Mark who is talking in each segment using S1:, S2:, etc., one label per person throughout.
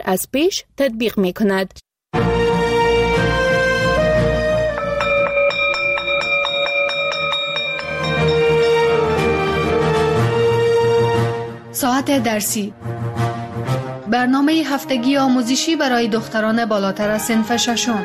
S1: از پیش تطبیق می کند.
S2: ساعت درسی، برنامه هفتگی آموزشی برای دختران بالاتر از صنف ششم.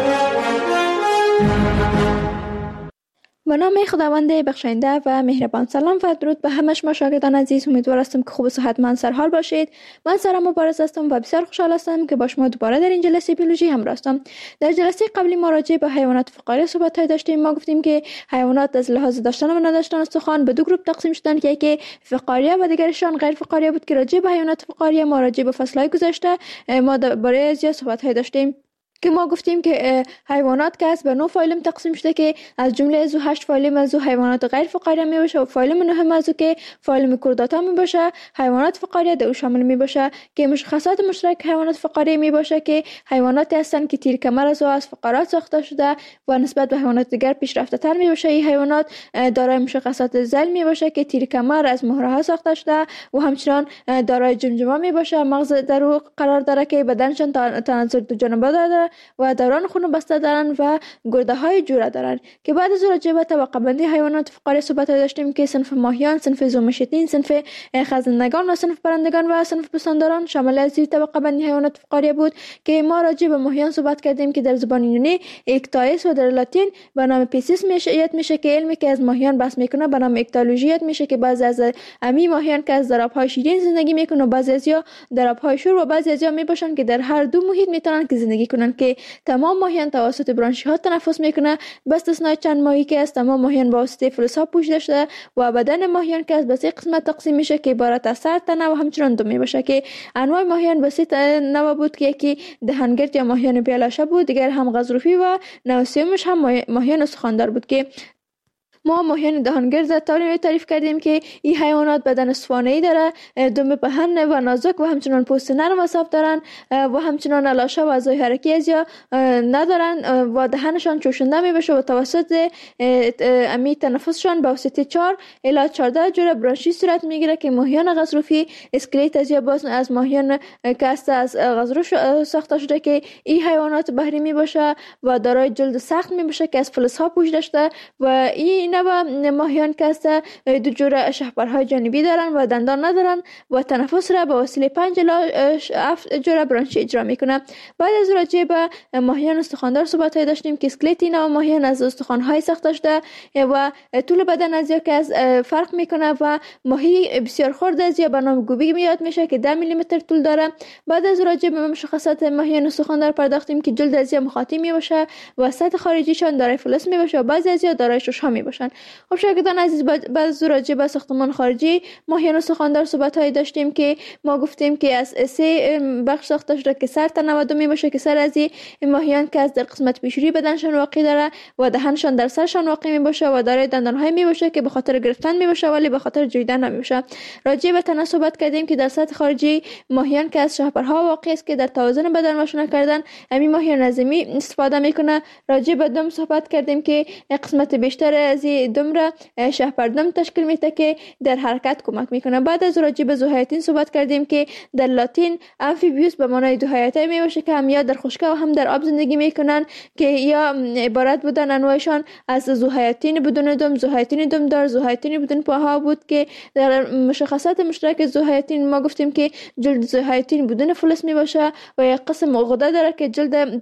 S3: به نام خداوند بخشنده و مهربان. سلام و درود به همه شما شاگردان عزیز. امیدوار هستم که خوب و صحتمند سرحال باشید. من سارا مبارز هستم و بسیار خوشحال هستم که با شما دوباره در این جلسه بیولوژی همراه هستم. در جلسه قبلی ما راجع به حیوانات فقاریه صحبت داشتیم. ما گفتیم که حیوانات از لحاظ داشتن و نداشتن استخوان به دو گروه تقسیم شدن که یکی فقاریه و دیگرشان غیر فقاریه بود. که راجع به حیوانات فقاریه ما راجع به فصل‌های گذشته ما برای زیاد صحبت داشتیم که ما گفتیم که حیوانات که به 9 فایلم تقسیم شده که از جمله از 8 فایلم از حیوانات غیر فقاریه می باشه و فایلم 9 از که فایلم کورداتا می باشه. حیوانات فقاریه در او شامل می باشه که مشخصات مشترک حیوانات فقاریه می باشه که حیواناتی هستند که تیر کمر از فقرات ساخته شده و نسبت به حیوانات دیگر پیشرفته تر می باشه. این حیوانات دارای مشخصات ذیل می باشه که تیر کمر از مهره ها ساخته شده و همچنان دارای جمجمه می باشه. مغز در او قرار داره که بدنشان تناسل دو جانبه داره و دوران خون بسته دارن و گرده های جوره دارن. که بعد از راجع به طبقه بندی حیوانات فقاریه صحبت داشتیم که صنف ماهیان، صنف زومشتین، صنف خزندگان و صنف پرندگان و صنف پستانداران شامل از این طبقه بندی حیوانات فقاریه بود. که ما راجع به ماهیان صحبت کردیم که در زبان یونانی اکتایس و در لاتین به نام پیسیس میشه که علمی که از ماهیان بحث میکنه به نام اکتالوژی میشه که بعضی از امی ماهیان که از ظرفهای شیرین زندگی میکنن و بعضی ازیا ظرفهای شور و بعضی ازیا میباشن که در هر دو محیط میتونن که زندگی کنن. که تمام ماهیان توسط برانشی ها تنفس میکنه به استثنای چند ماهی که از تمام ماهیان با واسطه فلزها پوشیده شده و بدن ماهیان که از به 3 قسمت تقسیم میشه که عبارت از سر، تنه و همچنان دم میشه. که انواع ماهیان به 3 نوع بود که یکی دهنگرد یا ماهیان بیالاشه بود، دیگر هم غضروفی و نوع سومش هم ماهیان استخواندار بود. که ما ماهیان دهانگرد طوری تعریف کردیم که این حیوانات بدن اسطوانه‌ای داره، دم پهن و نازک و همچنان پوست نرم و صاف دارن و همچنان لاشه و اعضای حرکتی ازیا ندارن و دهنشان چوشنده میبشه و توسط امی تنفسشان به واسطه 4 الی 14 جوره برانشی صورت میگیره. که ماهیان غضروفی اسکلت ازیا باز از ماهیان که از غضروف ساخته شده که این حیوانات بحری میباشه و دارای جلد سخت میباشه که از فلزها پوشیده شده و این نوع ماهیان که است دو جوره شهپرهای جانبی دارن و دندان ندارن و تنفس را به وسیله 5 الی 7 جوره برانشی اجرا میکنه. بعد از راجع به ماهیان استخواندار صحبت داشتیم که اسکلت این نوع ماهیان از استخوان‌های ساخته شده و طول بدن از که از فرق میکنه و ماهی بسیار خرد از یا به نام گوبی میاد میشه که 10 میلی متر طول داره. بعد از راجع به مشخصات ماهیان استخواندار پرداختیم که جلد از مخاطی میباشه و سطح خارجیشان دارای فلز میباشه و بعضی از دارای شش‌ها میباشن. خب شاگردان عزیز، بعد از راجع به ساختمان خارجی ماهیان استخواندار صحبت‌های داشتیم که ما گفتیم که از 3 بخش ساخته شده که سر، تنه و دم میباشه. که سر از این ماهیان که از در قسمت پیشوری بدنشان واقع داره و دهنشان در سرشان واقع میباشه و دارای دندان‌های میباشه که به خاطر گرفتن میباشه ولی به خاطر جویدن نمیباشه. راجع به تنه صحبت کردیم که در سطح خارجی ماهیان که از شهپرها واقع است که در توازن بدن ماشونه کردن همین ماهیان نظمی استفاده میکنه. راجع به دم صحبت کردیم که قسمت بیشتر از دم را شهپردم تشکیل میده که در حرکت کمک میکنه. بعد از راجع به ذوحیاتین صحبت کردیم که در لاتین امفیبیوس به معنای دو حیاتی میباشه که هم یا در خشکی و هم در آب زندگی میکنن که یا عبارت بودن انواعشان از ذوحیاتین بدون دم، ذوحیاتین دم دار، ذوحیاتین بدون پاها بود. که در مشخصات مشترک ذوحیاتین ما گفتیم که جلد ذوحیاتین بدون فلز میباشه و یک قسم غده داره که جلد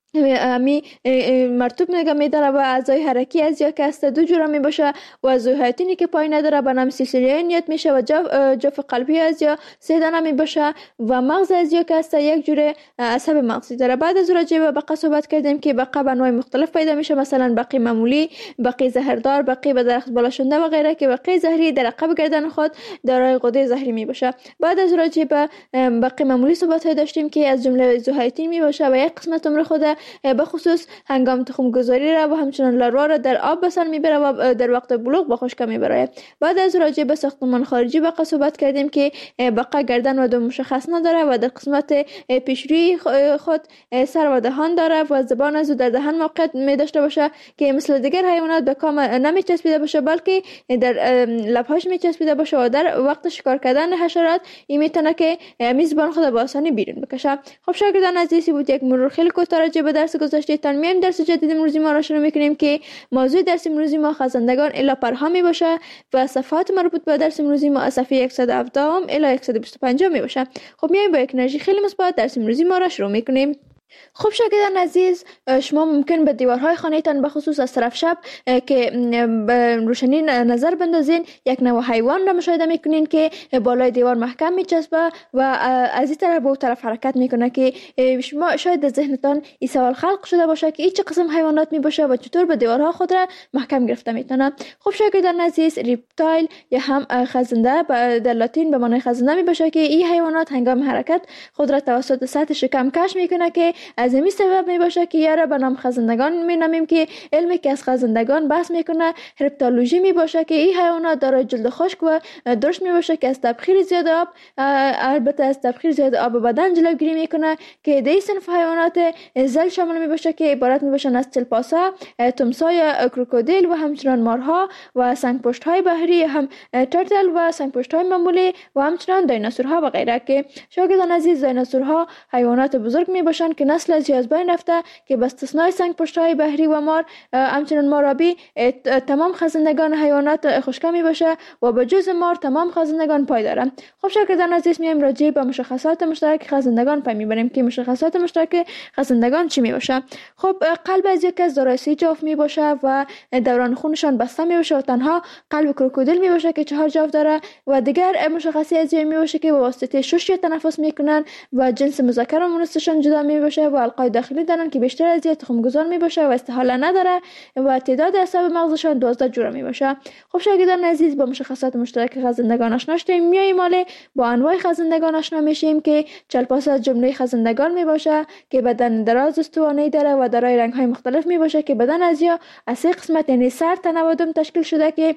S3: امی مرطوب نگه داره و اعضای حرکی از یا که است 2 جوره می باشه و ذوحیاتینی که پای نداره به نام سیسیلیانیت میشه و جوف قلبی از یا 3 دانه می باشه و مغز از یا که است 1 جوره عصب مغزی داره. بعد از راجع به بقه صحبت کردیم که بقه به انواع مختلف پیدا میشه، مثلا بقه معمولی، بقه زهردار، بقه به درخت بالا شونده و غیره. که بقه زهری در عقب گردن خود دارای غده زهری می باشه. بعد از راجع به بقه معمولی صحبت داشتیم که از جمله ذوحیاتین می باشه و یک قسمت عمر خود به خصوص هنگام تخم گذاری را و همچنان لاروا را در آب به سر میبره و در وقت بلوغ به خشکی میبره. بعد از راجع به ساختمان خارجی بقا صحبت کردیم که بقا گردن و دم مشخص نداره و در قسمت پیشروی خود سر و دهان داره و زبان از در دهان موقعیت می داشته باشه که مثل دیگر حیوانات به کام نمی چسبیده باشه بلکه در لبهاش می چسبیده باشه و در وقت شکار کردن حشرات این میتونه که می زبان خود به آسانی بیرون بکشه. خب شاگردان عزیزی بود یک مرور خیلی کوتاه راجع به درس گذشته تان. میایم درس جدید امروزی ما را شروع میکنیم که موضوع درس امروزی ما خزندگان الی پرها می باشه و صفحات مربوط به درس امروزی ما از صفحه 117 الی 125 می باشه. خب میایم با یک انرژی خیلی مثبت درس امروزی ما را شروع میکنیم. خب شاگردان عزیز، شما ممکن به دیوارهای خانه‌تان به خصوص از طرف شب که روشنی نظر بندازین یک نوع حیوان را مشاهده میکنین که بالای دیوار محکم میچسبه و از این طرف به اون طرف حرکت میکنه که شما شاید در ذهنتان این سوال خلق شده باشه که این چه قسم حیوانات میباشه و چطور به دیوارها خود را محکم گرفته میتونه. خب شاگردان عزیز، ریپتایل یا هم خزنده در لاتین به معنای خزنده میباشه که این حیوانات هنگام حرکت خود را توسط سطح شکم کش میکنه که از این سبب می باشه که یاره به نام خزندگان می نامیم که علمی که از خزندگان بحث میکنه هرپتولوژی می باشه که این حیوانات دارای جلد خشک و درشت می باشه که از تبخیر زیاد آب، البته از تبخیر زیاد آب بدن جلوگیری میکنه که دی صنف حیوانات زل شامل می باشه که عبارت می باشن از چلپاسه، تمساح، کروکودیل و همچنان مارها و سنگپشت های بحری، هم ترتل و سنگپشت های معمولی و همچنان دایناسورها و غیره. که شاگردان عزیز، دایناسورها حیوانات بزرگ می باشن که نسل از بین رفته که به استثنای سنگپشت‌های بحری و مار همچنان مارابی تمام خزندگان حیوانات خشکی می باشه و به جز مار تمام خزندگان پای دارن. خب شاگردان عزیز، میایم راجع به مشخصات مشترک خزندگان پای میبریم که مشخصات مشترک خزندگان چی می باشه. خب قلب از یک از دارای 3 جوف می باشه و دوران خونشان بسته می باشه و تنها قلب کروکودیل می باشه که 4 جوف داره و دیگر مشخصی از می باشه که به واسطه شش تنفس میکنن و جنس مذکر و مؤنثشان جدا می باشه و القای داخلی دارن که بیشتر از یک تخم گذار می باشه و استحاله نداره و تعداد اعصاب مغزشان 12 جوره می باشه. خب شاگردان عزیز، با مشخصات مشترک خزندگان آشنا شدیم. میایم حالا با انواع خزندگان آشنا میشیم که چلپاسه از جمله خزندگان می باشه که بدن دراز استوانه‌ای داره و دارای رنگ‌های مختلف می باشه که بدن از یا از 3 قسمت یعنی سر، تن و دم تشکیل شده که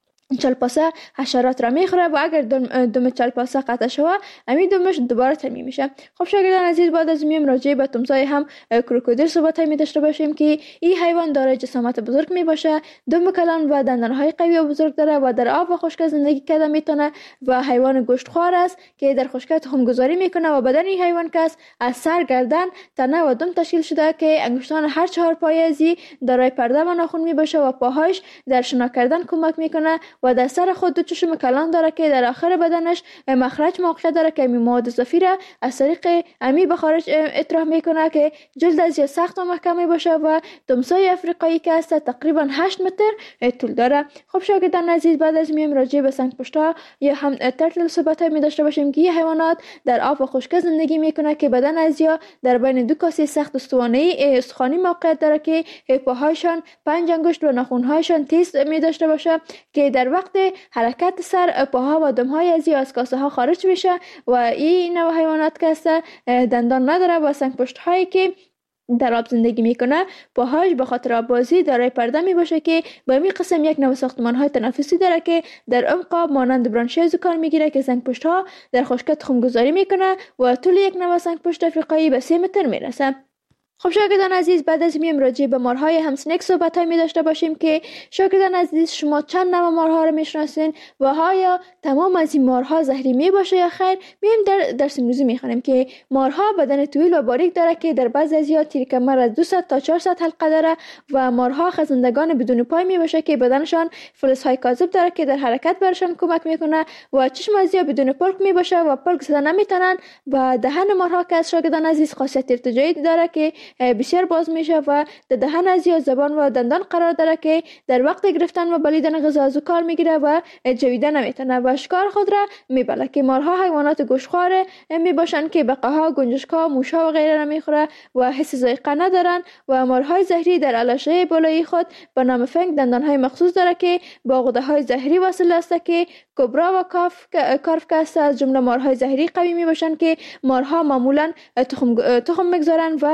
S3: چلپاسه حشرات را میخوره و اگر دم چلپاسه قطع شوه همین دمش دوباره ترمیم میشه. خب شاگردان عزیز، بعد از میم راجع به تمساح هم کروکودیل صحبت می داشته باشیم که این حیوان دارای جسامت بزرگ می باشه، دم کلان و دندانهای قوی و بزرگ داره و در آب و خشک زندگی کرده میتونه و حیوان گوشتخوار است که در خشکی تخم گذاری میکنه و بدن این حیوان که از سر، گردن، تنه و دم تشکیل شده که انگشتان هر 4 پایه ازی دارای پرده و ناخن می باشه و پاهاش در شنا کردن کمک میکنه و در سر خود 2 چشم کلان داره که در آخر بدنش مخرج موقع داره که مواد اضافی را از طریق امی به خارج اطراح میکنه که جلد از سخت و محکم باشه و تمساح افریقایی که است تقریبا 8 متر طول داره. خب شاگردان عزیز، بعد از میم راجع به سنگپشت‌ها یا هم ترتل صحبت می داشته باشیم که حیوانات در آب و خشک زندگی میکنه که بدن از یا در بین 2 کاسه سخت استخوانی موقعیت داره که پاهایشان 5 انگشت و ناخن‌هایشان تیز می داشته باشه که در وقت حرکت سر، پاها و دمهای از کاسه ها خارج میشه و این نوع حیوانات که است دندان نداره و سنگپشت هایی که در آب زندگی میکنه پاهاش به خاطر آببازی دارای پرده می باشه که با این قسم یک نوع ساختمان های تنفسی داره که در عمق آب مانند برانشیز کار میگیره که سنگپشت ها در خشکی تخم گذاری میکنه و طول یک نوع سنگپشت افریقایی به 3 متر میرسه. خب شاگردان عزیز، بعد از میم راجع به مارهای همسنک صحبت های می داشته باشیم که شاگردان عزیز، شما چند نوع مارها رو میشناسین و آیا تمام از این مارها زهری می باشه یا خیر؟ میم در درس امروزی میخوانیم که مارها بدن طویل و باریک داره که در بعضی از یا تیر کمر از 200 تا 400 حلقه داره و مارها خزندگان بدون پای می باشه که بدنشان فلزهای کاذب داره که در حرکت برشان کمک میکنه و چشم از یا بدون پلک می باشه و پلک زدن نمیتونن و دهن مارها که از شاگردان عزیز خاصیت ارتجاعی داره که بسیار باز میشه و در دهن از یا زبان و دندان قرار داره که در وقت گرفتن و بلیدن غذا از کار میگیره و جویده نمیتونه و شکار خود را میبله. که مارها حیوانات گوشتخوار میباشن که بقاها، گنجشک‌ها، موش‌ها و غیره را میخوره و حس ذائقه ندارن و مارهای زهری در علاشه بالایی خود به نام فنگ دندانهای مخصوص داره که با غده‌های زهری وصل است که کبرا و کارف که است از جمله مارهای زهری قوی میباشن که مارها معمولا تخم میگذارن ولی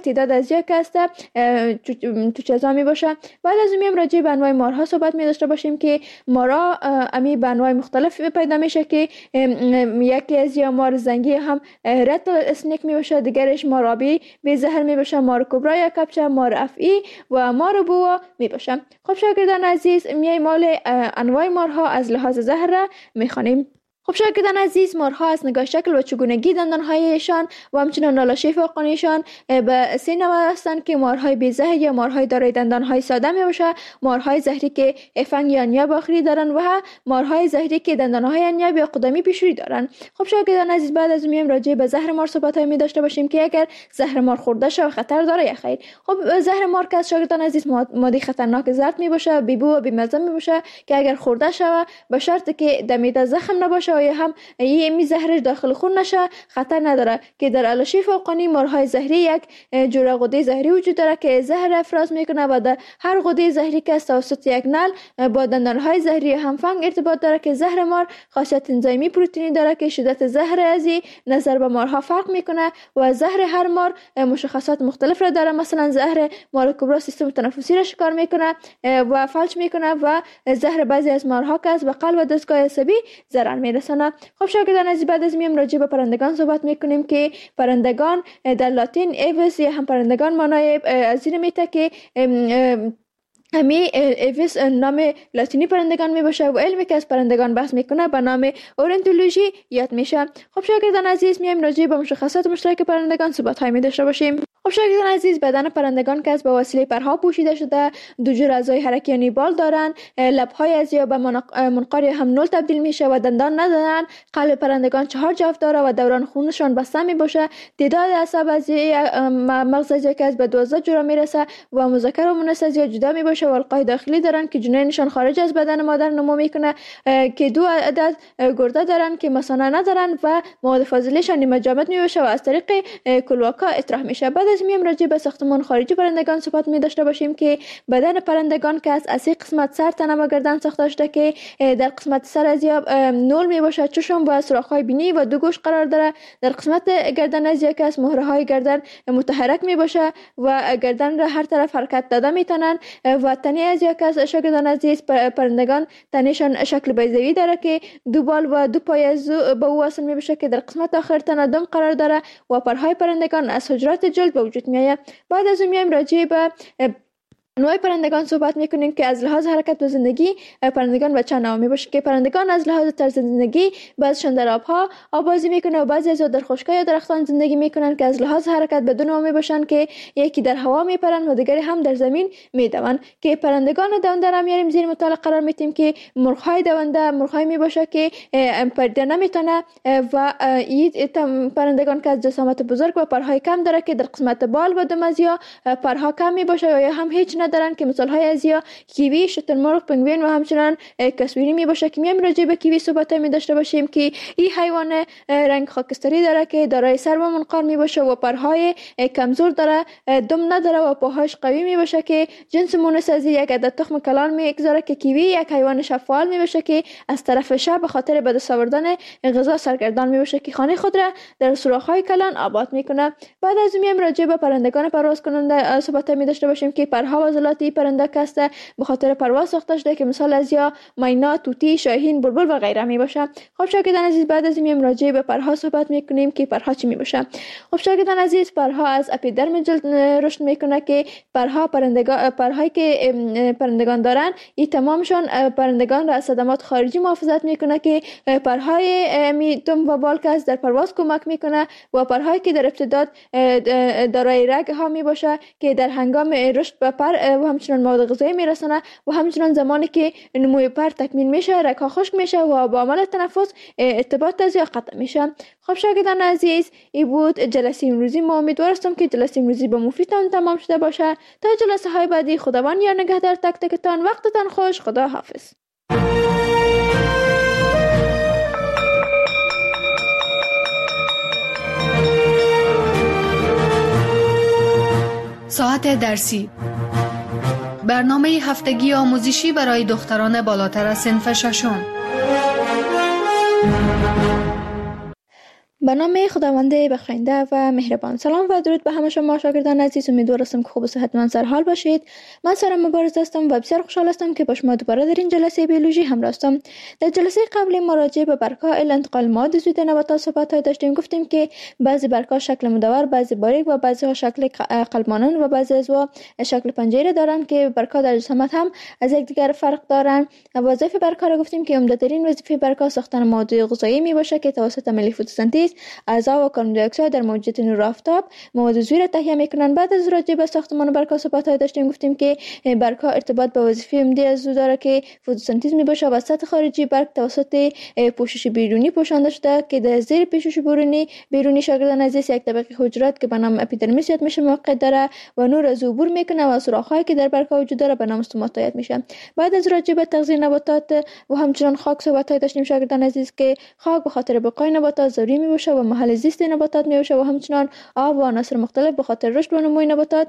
S3: تعداد از یک است تو چیزا می باشه. بعد از اون راجع به انواع مارها صحبت می داشته باشیم که مارها امی به انواع مختلف پیدا میشه که یکی از یا مار زنگی هم رتل اسنیک می باشه، دیگرش مار آبی به زهر می باشه، مار کبرا یا کپچه، مار افعی و مار بوا می باشه. خب شاگردان عزیز، می مال انواع مارها از لحاظ زهر می خوانیم. خب شاگردان عزیز، مارها از نگاه شکل و چگونگی دندانهایشان و همچنین نالشی فوقانیشان به سه نوع هستند که مارهای بی‌زهر یا مارهای دارای دندانهای ساده می باشه، مارهای زهری که فنگ یا نیاب آخری دارند و مارهای زهری که دندانهای نیاب یا قدمی پیشروی دارند. خب شاگردان عزیز، بعد از میایم راجع به زهر مار صحبت می داشته باشیم که اگر زهر مار خورده شود خطر داره یا خیر. خب زهر مار که از شاگردان عزیز ماده خطرناک زرد می باشه، بی‌بو و بی‌مزه می باشه که اگر خورده شود به شرطی که دمیده زخم نباشه یا هم می زهرش داخل خون نشه خطر نداره. که در علاشی فوقانی مارهای زهری یک جوره غده زهری وجود داره که زهر افراز میکنه و در هر غده زهری که از توسط یک نل با دندانهای زهری هم فنگ ارتباط داره که زهر مار خاصیت انزایمی پروتئینی داره که شدت زهر ازی نظر به مارها فرق میکنه و زهر هر مار مشخصات مختلف را داره. مثلا زهر مار کبرا سیستم تنفسی را شکار میکنه و فلج میکنه و زهر بعضی از مارها که از به قلب و دستگاه عصبی ضرر میرسونه. خب شاگردان عزیز، بعد از میم راجع به پرندگان صحبت میکنیم که پرندگان در لاتین ایوس یا هم پرندگان معنای از این میته که ایوس نام لاتینی پرندگان می باشه و علمی که از پرندگان بحث میکنه به نام اورنتولوژی یاد میشه. خب شاگردان عزیز، میایم راجع به مشخصات مشترک پرندگان صحبت های می داشته باشیم. خب شاگردان عزیز، بدن پرندگان که از به وسیله پرها پوشیده شده، دو جور اعضای حرکی یعنی بال دارن، لبهای از یا به منقار هم نول تبدیل میشه و دندان ندارن. قلب پرندگان 4 جفت داره و دوران خونشان بسته می باشه. تعداد اعصاب از مغز از که از به 12 جوره میرسه و مذکر و مؤنث از جدا می باشه و القای داخلی دارن که جنینشان خارج از بدن مادر نمو میکنه که 2 عدد گرده دارن که مثانه ندارن و مواد فاضلهشان نیمه جامد می باشه و از طریق کلواکا اطراح میشه. بعد از میم راجع به ساختمان خارجی پرندگان صحبت می داشته باشیم که بدن پرندگان که از 30 قسمت سر، تنه و گردن ساخته شده که در قسمت سر از یا نول می باشه، چشم و سوراخ‌های بینی و 2 گوش قرار داره. در قسمت گردن از که از مهره‌های گردن متحرک می باشه و گردن را هر طرف حرکت داده میتونن و تنه از که از شاگردان عزیز پرندگان تنشان شکل بیضوی داره که 2 بال و 2 پای از به او وصل می بشه که در قسمت آخر تنه دم قرار داره و پرهای پرندگان از حجرات جلد به وجود میاد. بعد از اون میایم راجع به نوع پرندگان صحبت میکنیم که از لحاظ حرکت و زندگی پرندگان به چند نوع میباشه که پرندگان از لحاظ طرز زندگی بعضیشان در آبها آبازی میکنه و بعضی از در خشک‌ها یا درختان زندگی میکنن که از لحاظ حرکت به 2 نوع میباشن که یکی در هوا میپرن و دیگری هم در زمین میدون. که پرندگان دونده را میاریم زیر مطالعه قرار میدیم که مرغ‌های دونده مرغ‌های میباشه که پریدن نمیتونه و این پرندگان که از جسامت بزرگ و پرهای کم داره که در قسمت بال و دم از یا پرها کم میباشه یا هم هیچ ندارن که مثال های از یا کیوی، شترمرغ، پنگوئن و همچنان کاسویری می باشه. که میایم راجع به کیوی صحبت می داشته باشیم که این حیوان رنگ خاکستری داره که دارای سر و منقار می باشه و پرهای کمزور داره، دم نداره و پاهاش قوی می باشه که جنس مونس از یک عدد تخم کلان میگذاره. که کیوی یک حیوان شفال می باشه که از طرف شب به خاطر به دست آوردن غذا سرگردان می باشه که خانه خود را در سوراخ‌های کلان آباد میکنه. بعد از میایم راجع به پرندگان پرواز کننده صحبت می داشته باشیم که پرها عضلاتی پرنده کسته به خاطر پرواز ساخته شده که مثال از یا مینا، طوطی، شاهین، بلبل و غیره می باشه. خب شاگردان عزیز، بعد از این راجع به پرها صحبت میکنیم که پرها چی می باشه. خب شاگردان عزیز، پرها از اپیدرم جلد رشد میکنه که پرهایی که پرندگان دارن این تمامشون پرندگان را از صدمات خارجی محافظت میکنه که پرهای دم و بال که در پرواز کمک میکنه و پرهایی که در ابتداد دارای رگ ها می باشه که در هنگام رشد به پر و همچنان مواد غذایی میرسونه و همچنان زمانی که نموی پر تکمیل میشه رگ ها خشک میشه و با عمل تنفس ارتباط از یا قطع میشه. خب شاگردان عزیز، این بود جلسه امروزی. ما امیدوارم که جلسه امروزی با مفیدتان تمام شده باشه. تا جلسه های بعدی خداوند یا نگهدار تک تکتان. وقتتان خوش. خدا حافظ.
S2: ساعت درسی، برنامه هفتگی آموزشی برای دختران بالاتر از صنف 6.
S3: به نام خداوند بخشنده و مهربان. سلام و درود به همه شما شاگردان عزیز. امیدوار هستم که خوب و صحتمند سر حال باشید. من سارا مبارز هستم و بسیار خوشحال هستم که با شما دوباره در این جلسه بیولوژی همراه هستم. در جلسه قبلی ما راجع به برگ‌ها انتقال مواد عضوی در نباتات صحبت داشتیم. گفتیم که بعضی برگ‌ها شکل مدور، بعضی باریک و بعضی ها شکل قلب مانند و بعضی عضوها شکل پنجره دارند که برگ‌ها در جسامت هم از یکدیگر فرق دارند. وظیفه برگ‌ها را گفتیم که عمده‌ترین وظیفه برگ‌ها ساختن مواد غذایی میباشه که توسط عملیه فتوسنتز اعضا و کاربن دی اکساید در موجودیت نور آفتاب مواد عضوی را تهیه میکنند. بعد از راجع به ساختمان برگ‌ها صحبت داشتیم. گفتیم که برگ‌ها ارتباط به وظیفه عمده عضو داره که فتوسنتز میباشه و سطح خارجی برگ توسط پوشش بیرونی پوشانده شده که در زیر پوشش بیرونی شاگردان عزیز یک طبقه حجرات که به نام اپیدرمیس یاد میشه موقع داره و نور از عبور میکنه و سوراخ‌هایی که در برگ‌ها وجود داره به نام استوماتا یاد میشه. بعد از راجع به تغذیه نباتات و همچنان خاک صحبت داشتیم شاگردان عزیز که خاک به خاطر بقای نباتات ضروری میباشه و محل زیست نباتات میباشه و همچنان آب و عناصر مختلف به خاطر رشد و نمو نباتات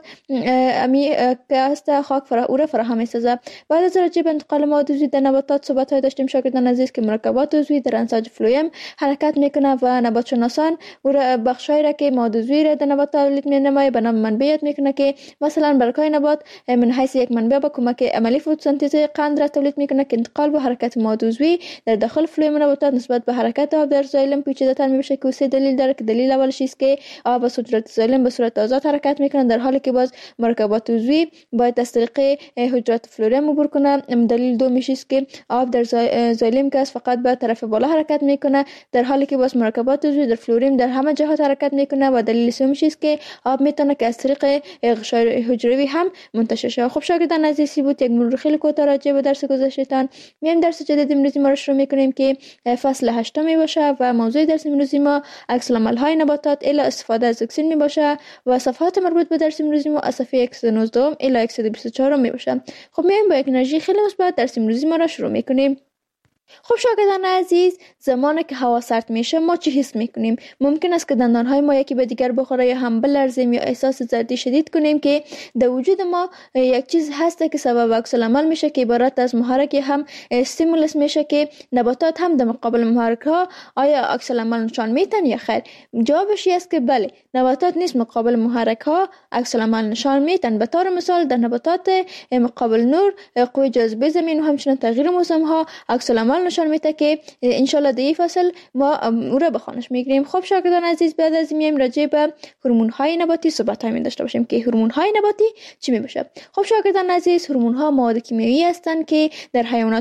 S3: که است خاک او را فراهم میسازه. بعد از راجع به انتقال مواد عضوی در نباتات صحبت داشتیم شاگردان عزیز که مرکبات عضوی در انساج فلویم حرکت میکنه و نبات شناسان او را بخشایی را که مواد عضوی را در نبات تولید مینماید به نام منبع یاد میکنه که مثلا برگ‌های نبات من حیث یک منبع با کمک عملی فتوسنتز قند را تولید میکنه که انتقال و حرکت مواد عضوی در داخل فلویم نباتات نسبت به حرکت آب در زایلم پیچیده‌تر میشه که سه دلیل داره که دلیل اولش است که آب و صورت زایلم به صورت آزاد حرکت میکنن در حالی که باز مرکبات عضوی باید از طریق حجرات فلوریم عبور کنه. دلیل دومیش است که آب در زایلم که فقط به طرف بالا حرکت میکنه در حالی که باز مرکبات عضوی در فلوریم در همه جهات حرکت میکنه و دلیل سومیش است که آب میتونه که از طریق غشای حجروی هم منتشر شه. خب شاگردان عزیزی بود یک مرور خیلی کوتاه راجع به درس گذشته‌تان. میایم درس جدید امروزی ما رو شروع میکنیم که فصل 8 باشه و موضوع درس امروزی ما عکس‌العمل‌های نباتات الی استفاده از اکسین می باشه و صفحات مربوط به درس امروزی ما از صفحه 119 الی 124 می باشه. خب میایم با یک انرژی خیلی مثبت درس امروزی ما را شروع میکنیم. خب شاگردان عزیز، زمانی که هوا سرد میشه ما چی حس میکنیم؟ ممکن است که دندانهای ما یکی به دیگر بخوره یا هم بلرزیم یا احساس زردی شدید کنیم که در وجود ما یک چیز هست که سبب عکس‌العمل میشه که عبارت از محرک هم استیمولس میشه که نباتات هم در مقابل محرک ها آیا عکس‌العمل نشان میتن یا خیر؟ جوابش است که بله، نباتات نیز مقابل محرک ها عکس‌العمل نشان میتن. به طور مثال در نباتات مقابل نور قوه جاذبه زمین و همچنین تغییر موسم ها عکس‌العمل نشان میده که انشالله در این فصل ما او را به خوانش میگیریم. خب شاگردان عزیز، بعد از این میایم راجع به هورمون های نباتی صحبت می داشته باشیم که هورمون های نباتی چی می باشه. خب شاگردان عزیز، هورمون ها مواد کیمیایی هستند که در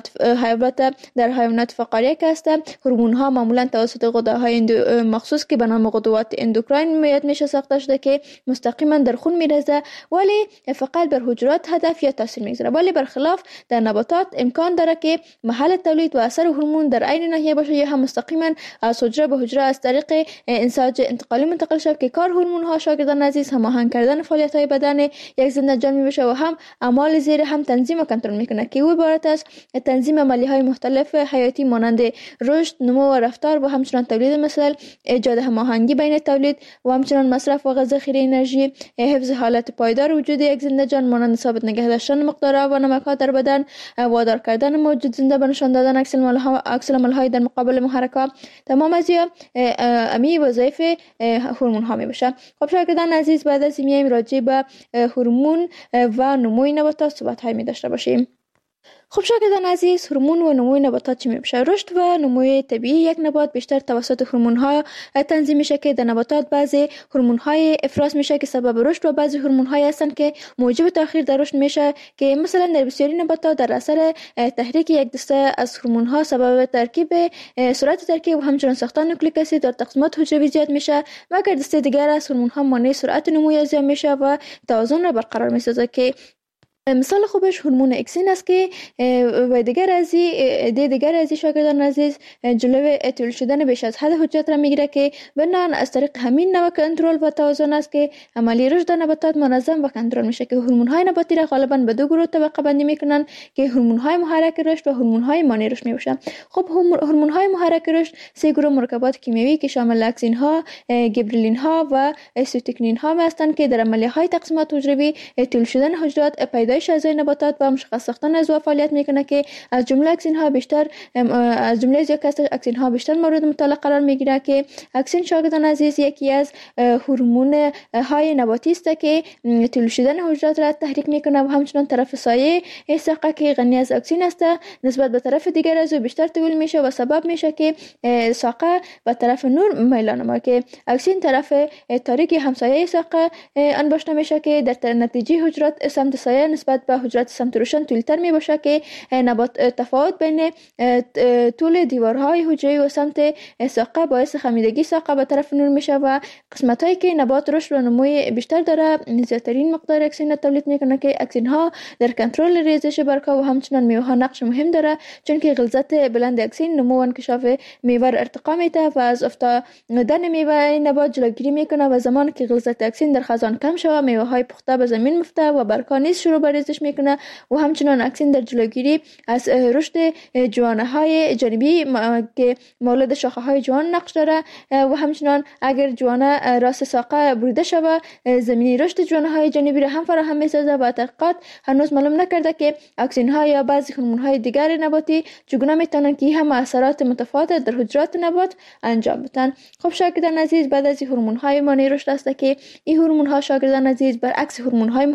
S3: حیوانات فقاریه که هستند. هورمون ها معمولا توسط غده‌های مخصوص که به نام غدوات اندوکراین میشه ساخته شده که مستقیما در خون میرزه ولی فقط بر حجرات هدف یا تاثیر میگذاره. ولی برخلاف در نباتات امکان داره که محل تولید و اثر هورمون در عین ناحیه باشه یا هم مستقیما از حجره به حجره از طریق انساج انتقالی منتقل شود که کار هورمون ها شاگردان عزیز هماهنگ کردن فعالیت های بدن یک زنده جان میشه و هم اعمال زیر هم تنظیم و کنترل میکنه که او عبارت از تنظیم عملی های مختلف حیاتی مانند رشد، نمو و رفتار و همچنین تولید مثل ایجاد هماهنگی بین تولید و همچنین مصرف و ذخیره انرژی، حفظ حالت پایدار وجود یک زنده جان مانند ثابت نگه داشتن مقدار آب و نمک ها در بدن، وادار کردن موجود زنده به نشان دادن عکس‌العمل‌های در مقابل محرک‌ها. تمام از امی وظایف هورمون ها می باشه. خب شاگردان عزیز، بعد از این میایم راجع به هورمون و نموی نباتات صحبت های می داشته باشیم. خب شاگردان عزیز، هورمون و نموی نباتات چی میشه؟ رشد و نموی طبیعی یک نبات بیشتر توسط هورمون ها تنظیم میشه که در نباتات بعضی هورمون های افراز میشه که سبب رشد و بعضی هورمون های هستن که موجب تاخیر در رشد میشه که مثلا در بسیاری نباتات در اثر تحریک یک دسته از هورمون ها سبب سرعت ترکیب و همچنین ساختن نوکلیک اسید در تقسیمات حجروی زیاد میشه، مگر دسته دیگر از هورمون ها مانع سرعت نمو زیاد میشه و توازن را برقرار میسازه که مثال خوبش هورمون اکسین است که و دیگر از شاگردان عزیز جلوی تولید شدن بیش از حد حجرات را میگیره که بنابراین از طریق همین نوع کنترل و توازن است که عملی رشد نباتات منظم و کنترل میشه که هورمون های نباتی را غالبا به دو گروه طبقه بندی میکنن که هورمون های محرک رشد و هورمون های مانع رشد میباشن. خب هورمون های محرک رشد سه گروه مرکبات کیمیایی که شامل اکسین ها، گیبرلین ها و سیتوکینین ها هستند که در عملیه های تقسیمات حجروی تولید شدن حجرات پیدا افزایش اعضای نباتات و مشخص ساختن عضو فعالیت میکنه که از جمله اکسین ها بیشتر مورد مطالعه قرار میگیره که اکسین شاگردان عزیز یکی از هورمون های نباتی است که طول شدن حجرات را تحریک میکنه و همچنین طرف سایه ساقه که غنی از اکسین است نسبت به طرف دیگر عضو بیشتر طول میشه و سبب میشه که ساقه به طرف نور میلان ما که اکسین طرف تاریک همسایه ساقه انباشته میشه که در نتیجه حجرات سمت سایه نسبت به حجرات سمت روشن طولتر می باشه که تفاوت بین طول دیوارهای حجره و سمت ساقه باعث خمیدگی ساقه به طرف نور میشه و قسمت هایی که نبات رشد و نموی بیشتر داره زیادترین مقدار اکسین تولید میکنه که اکسین ها در کنترل ریزش برگها و همچنان میوه ها نقش مهم داره چون که غلظت بلند اکسین نمو و انکشاف میوه ارتقا میده و از افتادن میوه نبات جلوگیری میکنه و زمانی که غلظت اکسین در خزان کم شود میوه های پخته به زمین میفته و برگها نیز شروع به ریزش میکنه و همچنان اکسین در جلوگیری از رشد جوانه های جانبی که مولد شاخه های جوان نقش داره و همچنان اگر جوانه راست ساقه بریده شود زمینی رشد جوانه های جانبی را هم فراهم میسازه و تحقیقات هنوز معلوم نکرده که اکسین ها یا بعضی هورمون های دیگر نباتی چگونه میتونن که هم اثرات متفاوت در حجرات نبات انجام بدن. خب شاگردان عزیز بعد از هورمون های مانع رشد است که این هورمون ها شاگردان عزیز برعکس هورمون های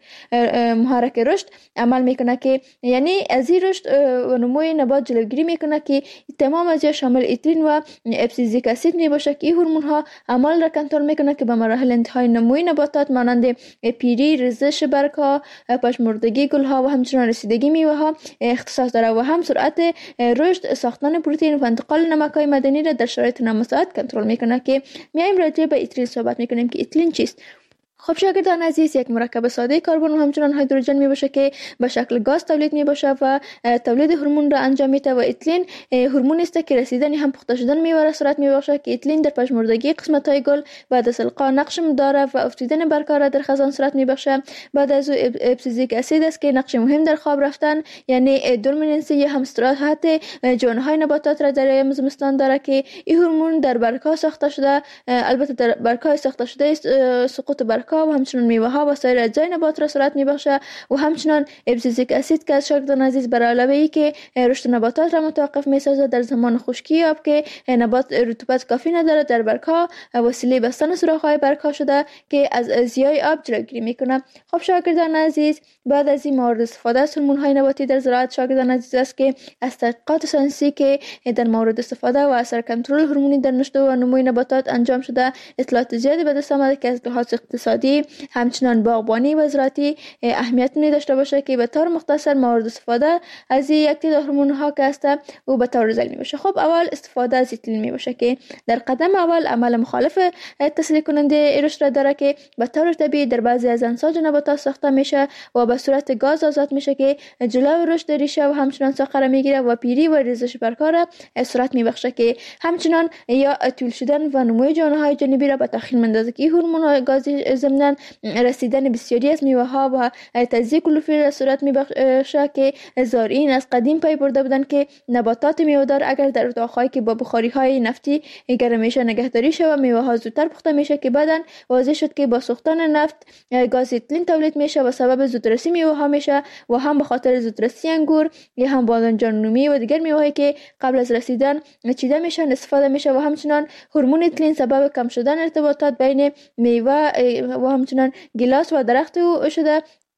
S3: محرک رشد عمل میکنه که یعنی از این رشد و نموی نبات جلوگیری میکنه که تمام از شامل ایترین و ابسیزیک اسید می باشه که این هورمون ها عمل را کنترل میکنه که به مراحل انتهای نموی نباتات مانند پیری، ریزش برگها، پژمردگی گل ها و همچنین رسیدگی میوه ها اختصاص داره و هم سرعت رشد، ساختن پروتئین و انتقال نمک های معدنی را در شرایط نامساعد کنترل میکنه که میایم راجع به ایترین صحبت میکنیم که ایترین چیست. خب شاگردان عزیز یک مرکب ساده کربن و همچنان هیدروژن می باشه که به شکل گاز تولید می باشه و تولید هورمون را انجام میده و ایتیلین هورمون است که رسیدن هم پخته شدن میوه را صورت می باشه که ایتیلین در پژمردگی قسمت های گل بعد از القا نقش داره و افتیدن برگها را در خزان صورت می باشه. بعد از ابسیزیک اسید است که نقش مهم در خواب رفتن یعنی دورمیننسی یا هم استراحت جوانه های نباتات را در ایام زمستان داره که این هورمون در برگها ساخته شده، البته در برگها ساخته شده سقوط برگها و همچنان میوه ها و سایر اجزای نبات را صورت میبخشه و همچنان ابسیزیک اسید که از شاگردان عزیز بر علاوه ای که رشد نباتات را متوقف میسازه در زمان خشکی آب که نبات رطوبت کافی نداره در برگها وسیله بستن سوراخ‌های برگها شده که از ضیاع آب جلوگیری میکنه. خب شاگردان عزیز بعد از این مورد استفاده از هورمون‌های نباتی در زراعت شاگردان عزیز است که از تحقیقات ساینسی که در مورد استفاده و اثر کنترل هورمونی در نشو و نموی نباتات انجام شده اطلاعات زیادی به دست آمده که از لحاظ اقتصادی همچنان باغبانی و زراعتی اهمیت می داشته باشه که به طور مختصر مورد استفاده از یک تعداد هورمون‌ها که است و به طور زمینی باشه. خب اول استفاده از ایتیلین می باشه که در قدم اول عمل مخالف تسریع کننده رشد را داره که به طور طبیعی در بعضی از انساج نباتات ساخته میشه و به صورت گاز آزاد میشه که جلو رشد ریشه و همچنان ساقه را میگیره و پیری و ریزش برگها را صورت میبخشه که همچنان یا طول شدن و نموی جوانه‌های جانبی را به تأخیر میندازه که هورمون‌های گازی ضمن رسیدن بسیاری از میوه ها و تجزیه کلروفیل را صورت میبخشه که زارعین از قدیم پی برده بودن که نباتات میوه‌دار اگر در اتاق‌هایی که با بخاری‌های نفتی گرمیشه نگهداری شود میوه ها زودتر پخته میشه که بعداً واضح شد که با سوختن نفت گاز ایتیلین تولید میشه و سبب زودرسی میوه ها میشه و هم به خاطر زودرسی انگور یا هم بادنجان‌رومی و دیگر میوه‌هایی که قبل از رسیدن چیده میشن استفاده میشه و همچنان هورمون ایتیلین سبب کم شدن ارتباطات بین میوه و همچنان گیلاس و درخت او شده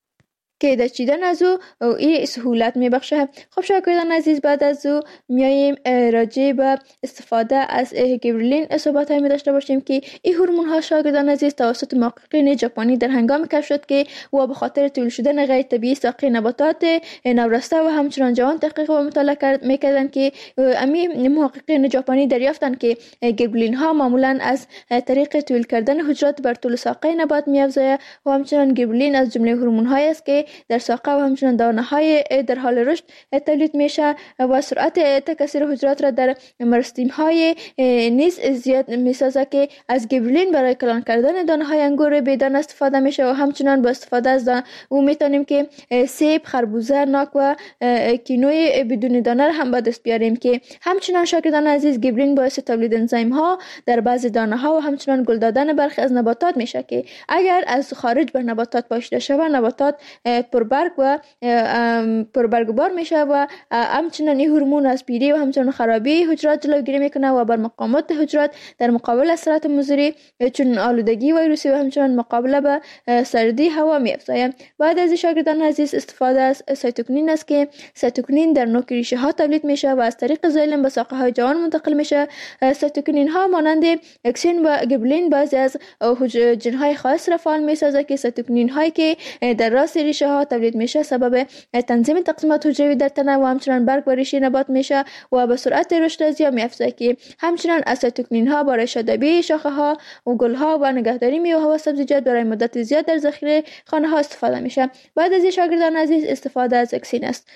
S3: که در چیدن از او این سهولت میبخشه. خب شاگردان عزیز بعد از او میاییم راجع به استفاده از گیبرلین صحبت هایی داشته باشیم که این هورمون ها شاگردان عزیز توسط محققین ژاپنی در هنگام کشف شد که و به خاطر طول شدن غیر طبیعی ساقه نباتات نورسته و همچنان جوان تحقیق و مطالعه میکردن که امی محققین ژاپنی دریافتن که گیبرلین ها معمولا از طریق طول کردن حجرات بر طول ساقه نبات میافزاید و همچنان گیبرلین از جمله هورمون هایی است که در ساقه و همچنان دانه های در حال رشد تولید میشه و سرعت تکثیر حجرات را در مرستیم های نیز زیاد میسازه که از گیبرلین برای کلان کردن دانه های انگور بیدان استفاده میشه و همچنان با استفاده از او میتونیم که سیب، خربوزه، ناک و کینوی بدون دانه را هم به دست بیاریم که همچنان شاگردان عزیز گیبرلین باعث تولید انزیم ها در بعضی دانه ها و همچنان گل دادن برخی از نباتات میشه که اگر از خارج بر نباتات پاشیده شود نباتات پربرگبار میشه و همچنین این هورمون از پیری و همچنین خرابی حجرات جلوگیری میکنه و بر مقاومت حجرات در مقابل اثرات مضری چون آلودگی ویروسی و همچنین مقابله به سردی هوا می‌افزاید. بعد از شاگردان عزیز استفاده از سایتوکینین است که سایتوکینین در نوک ریشه ها تولید میشه و از طریق زایلم به ساقه های جوان منتقل میشه. سایتوکینین ها مانند اکسین و گبلین بعضی از جن های خاص را فعال میسازه که سایتوکینین هایی که در راس ریشه ها تولید میشه سبب تنظیم تقسیمات حجروی در تنه و همچنین برگ و ریشه نبات میشه و به سرعت رشد ازیا می‌افزاید که همچنین از سایتوکینین ها برای شادابی شاخه ها و گل ها و نگهداری میوه ها و سبزیجات برای مدت زیاد در ذخیره خانه ها استفاده میشه. بعد از شاگردان عزیز استفاده از اکسین است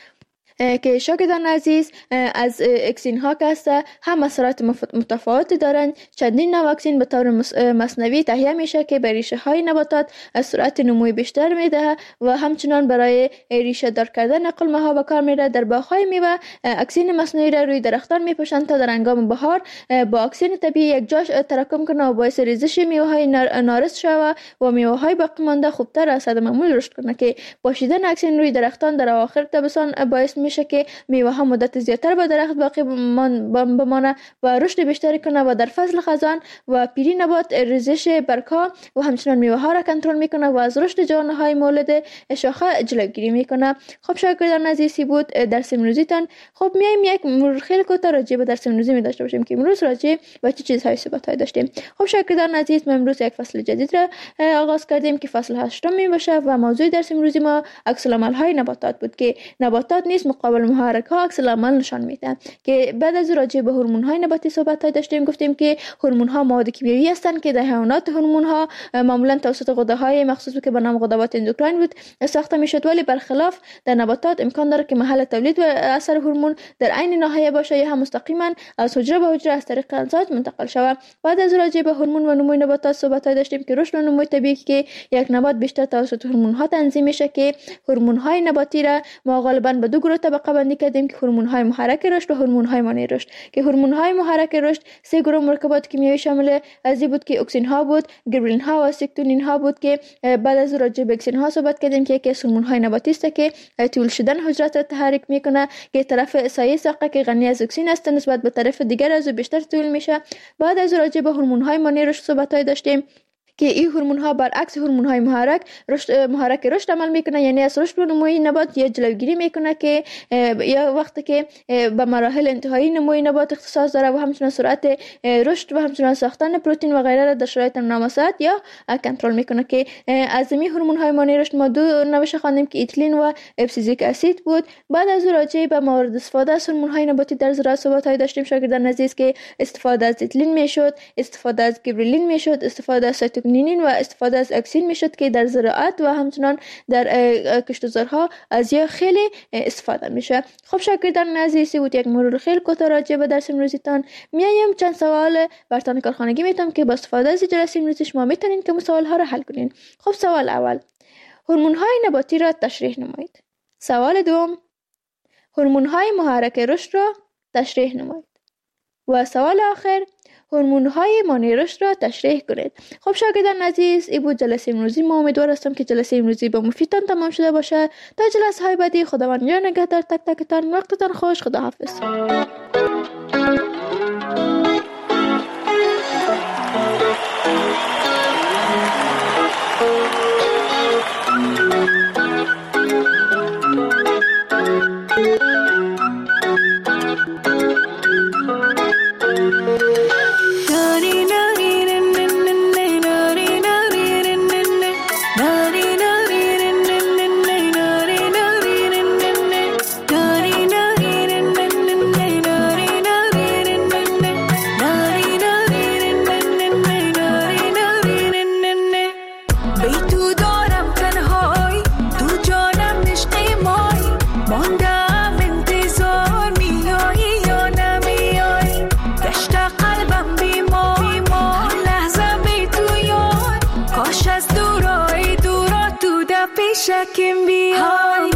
S3: که شاگردان عزیز از اکسین ها که است هم اثرات متفاوتی دارند. چندین نوع اکسین به طور مصنوعی تهیه میشه که به ریشه های نباتات سرعت نموی بیشتر میده و همچنان برای ریشه دار کردن قلمه ها به کار میره. در باغ های میوه اکسین مصنوعی را روی درختان میپوشند تا در هنگام بهار با اکسین طبیعی یک جاش تراکم کنه و باعث ریزش میوه های نارس شود و میوه های باقی مانده خوبتر از حد معمول رشد کنه که پاشیدن اکسین روی درختان در اواخر تابستان باعث میشه که میوه ها مدت زیادتر به درخت باقی بمانه و رشد بیشتری کنه و در فصل خزان و پیری نبات ریزش برگ‌ها و همچنین میوه ها را کنترل میکنه و از رشد جوانه های مولد شاخه جلوگیری میکنه. خب شاگردان عزیزی بود درس امروزیتان. خب میایم یک خیلی کوتاه راجع به درس امروزی می داشته باشیم که امروز راجع به چه چیزهای صحبت داشتیم. خب شاگردان عزیز ما امروز یک فصل جدید را آغاز کردیم که فصل 8 می باشه و موضوع درس امروزی ما عکس العمل های نباتات بود که نباتات نیز مقابل محرک ها عکس العمل نشان میدن. که بعد از راجع به هورمون های نباتی صحبت داشتیم. گفتیم که هورمون ها مواد کیمیایی هستند که در حیوانات هورمون ها معمولا توسط غده های مخصوص که به نام غدوات اندوکراین بود ساخته میشد، ولی برخلاف در نباتات امکان داره که محل تولید و اثر هورمون در عین ناحیه باشه یا هم مستقیما از حجره به حجره از طریق غذات منتقل شود. بعد از راجع به هورمون و نموی نباتات صحبت داشتیم که رشد و نموی طبیعی که یک نبات بیشتر توسط هورمون ها تنظیم میشه که هورمون های نباتی را ما غالبا به دو گروه طبقه بندی کردیم که هورمون های محرک رشد و هورمون های مانع رشد. که هورمون های محرک رشد سه گروه مرکبات کیمیایی شامل از بود که اکسین ها بود، گبرلین ها و سیکتونین ها بود. که بعد از راجع به اکسین ها صحبت کردیم که یکی از هورمون های نباتی است که طول شدن حجرات را تحریک میکنه که طرف سایه ساقه که غنی از اکسین است نسبت به طرف دیگر از بیشتر طول میشه. بعد از راجع به هورمون های مانع رشد صحبت داشتیم که این هورمون ها برعکس هورمون های محرک رشد عمل میکنه، یعنی از رشد و نموی نبات یا جلوگیری میکنه که یا وقتی که به مراحل انتهایی نموی نبات اختصاص داره و همچنین سرعت رشد و همچنین ساختن پروتئین و غیره را در شرایط نامساعد یا کنترل میکنه. که از این هورمون های مانع رشد ما دو نوش خواندیم که ایتیلین و ابسیزیک اسید بود. بعد از راجع به موارد استفاده از هورمون های نباتی در زراعت صحبت داشتیم شاگردان عزیز که استفاده از ایتیلین میشد، استفاده از گبرلین میشد، استفاده از سایتوکینین و استفاده از اکسین میشد که در زراعت و همچنان در کشتزارها از یا خیلی استفاده میشه. خب شاگردان عزیزی بود یک مرور خیلی کوتاه راجع به درس امروزیتان. میایم چند سوال براتون کارخانگی میتونم که با استفاده از جلسه امروزی شما میتونین که سوال ها رو حل کنین. خب سوال اول، هورمون های نباتی را تشریح نمایید. سوال دوم، هورمون های محرک رشد را تشریح نمایید. و سوال آخر، هورمون های مانع رشد را تشریح کنید. خب شاگردان عزیز این بود جلسه امروزی. ما امیدوار هستم که جلسه امروزی با مفیدتان تمام شده باشه. تا جلسه های بعدی خداوند یار نگهدار تک تکتان. وقتتان خوش. خداحافظ.
S4: Can be